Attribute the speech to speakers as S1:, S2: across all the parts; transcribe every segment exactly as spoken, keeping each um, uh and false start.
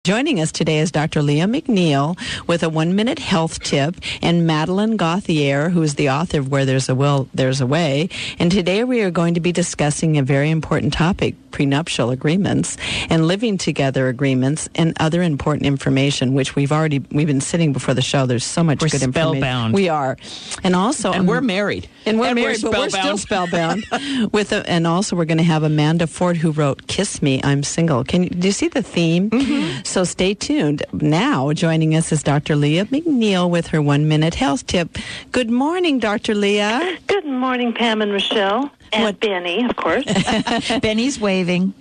S1: Joining us today is Doctor Leah McNeil with a one-minute health tip, and Madeline Gauthier, who is the author of Where There's a Will, There's a Way. And today we are going to be discussing a very important topic, prenuptial agreements and living together agreements and other important information, which we've already, we've been sitting before the show. There's so much
S2: we're
S1: good information.
S2: Spellbound.
S1: We are. And also...
S2: And um, we're married.
S1: And we're
S2: and
S1: married,
S2: we're
S1: but we're still spellbound. with a, And also we're going to have Amanda Ford, who wrote Kiss Me, I'm Single. Can you, do you see the theme? Mm-hmm. So stay tuned. Now, joining us is Doctor Leah McNeil with her one-minute health tip. Good morning, Doctor Leah.
S3: Good morning, Pam and Rochelle. And
S1: what?
S3: Benny, of course.
S2: Benny's waving.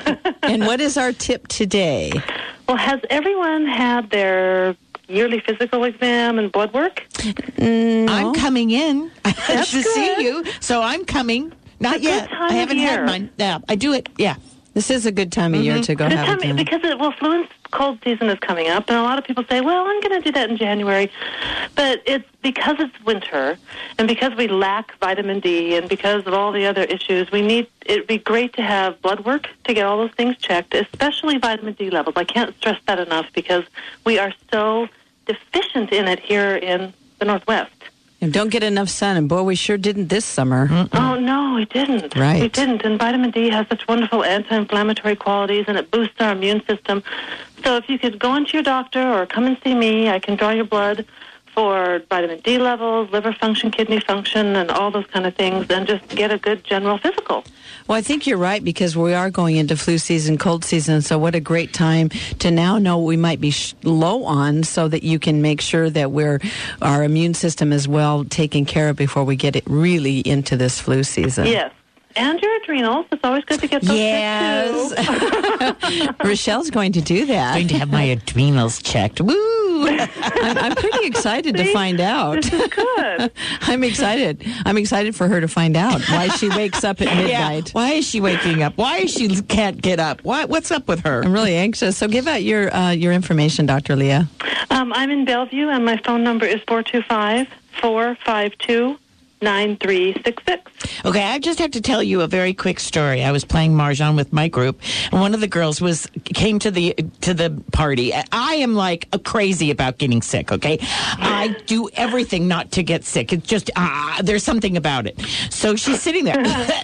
S1: And what is our tip today?
S3: Well, has everyone had their yearly physical exam and blood work?
S1: No.
S2: I'm coming in
S3: That's
S2: to
S3: good.
S2: see you, so I'm coming. Not
S3: It's a
S2: yet.
S3: good time
S2: I haven't
S3: of
S2: had
S3: year.
S2: mine. Yeah, I do it. Yeah.
S1: This is a good time of year to go
S3: Good
S1: have
S3: time,
S1: it done.
S3: because it, well, flu and cold season is coming up, and a lot of people say, well, I'm going to do that in January. But it's because it's winter, and because we lack vitamin D, and because of all the other issues, we need, it'd be great to have blood work to get all those things checked, especially vitamin D levels. I can't stress that enough, because we are so deficient in it here in the Northwest.
S1: And don't get enough sun, and boy, we sure didn't this summer.
S2: Mm-mm.
S3: Oh, no, we didn't.
S1: Right.
S3: We didn't. And vitamin D has such wonderful anti-inflammatory qualities, and it boosts our immune system. So if you could go into your doctor or come and see me, I can draw your blood for vitamin D levels, liver function, kidney function, and all those kind of things, and just get a good general physical.
S1: Well, I think you're right, because we are going into flu season, cold season, so what a great time to now know what we might be sh- low on, so that you can make sure that we're our immune system is well taken care of before we get it really into this flu season.
S3: Yes. And your adrenals. It's always good to get those
S1: Yes.
S3: checked, too.
S1: Rochelle's going to do that.
S2: I'm going to have my adrenals checked. Woo!
S1: I'm, I'm pretty excited to
S3: See?
S1: find out.
S3: This is good.
S1: I'm excited. I'm excited for her to find out why she wakes up at midnight.
S2: Yeah. Why is she waking up? Why is she can't get up? Why, what's up with her?
S1: I'm really anxious. So give out your uh, your information, Doctor Leah.
S3: Um, I'm in Bellevue, and my phone number is four two five, four five two, nine three six six.
S2: Okay, I just have to tell you a very quick story. I was playing Mahjong with my group, and one of the girls was came to the to the party. I am like a crazy about getting sick, okay? I do everything not to get sick. It's just, ah, there's something about it. So she's sitting there.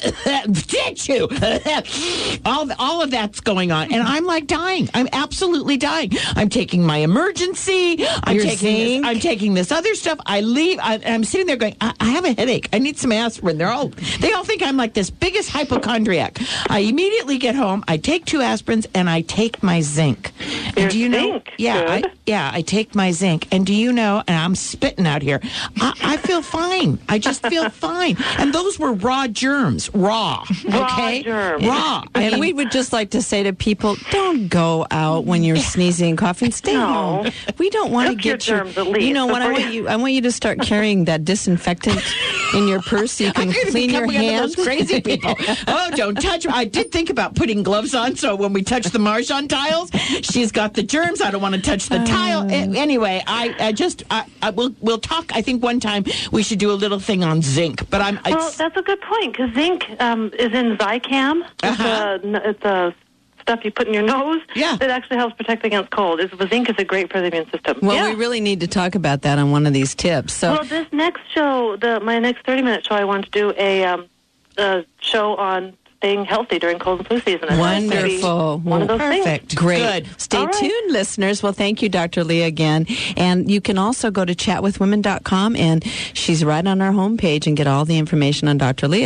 S2: Did you? all, all of that's going on, and I'm like dying. I'm absolutely dying. I'm taking my emergency. I'm
S1: Your
S2: taking this,
S1: zinc?
S2: I'm taking this other stuff. I leave. I, I'm sitting there going, I, I have a headache. I need some aspirin. They're all, they all think I'm like this biggest hypochondriac. I immediately get home. I take two aspirins and I take my zinc. And
S3: Your
S2: do you know?
S3: zinc?
S2: Yeah, I,
S3: Good.
S2: yeah. I take my zinc. And do you know? And I'm spitting out here. I, I feel fine. I just feel fine. And those were raw germs. Raw.
S3: Raw
S2: Okay.
S3: germs.
S2: Raw. I
S1: And
S2: mean,
S1: we would just like to say to people, don't go out when you're sneezing and coughing. Stay
S3: No.
S1: home. We don't want to
S3: Cook your
S1: get your,
S3: germs at least
S1: you know what I
S3: before
S1: want
S3: you-
S1: you I want you to start carrying that disinfectant in your purse so you can
S2: I'm going to
S1: clean your
S2: become one
S1: hands.
S2: of those crazy people. Oh, don't touch. I did think about putting gloves on, so when we touch the Mahjong tiles, she's got the germs. I don't want to touch the tile. A- Anyway, I, I just I, I will we'll talk. I think one time we should do a little thing on zinc. But I'm
S3: Well,
S2: it's,
S3: that's a good point, because zinc um, is in Zicam. It's,
S2: Uh-huh.
S3: a, it's a stuff you put in your nose
S2: Yeah.
S3: that actually helps protect against cold. It's, zinc is a great for the immune system.
S1: Well,
S3: yeah.
S1: we really need to talk about that on one of these tips. So
S3: Well, this next show, the my next thirty-minute show, I want to do a, um, a show on staying healthy during cold and flu season. And that's gonna be
S1: Wonderful.
S3: One of those
S2: perfect.
S3: things.
S1: Great.
S2: Good.
S1: Stay
S3: All right.
S1: tuned, listeners. Well, thank you, Doctor Leah, again. And you can also go to chat with women dot com, and she's right on our homepage, and get all the information on Doctor Leah.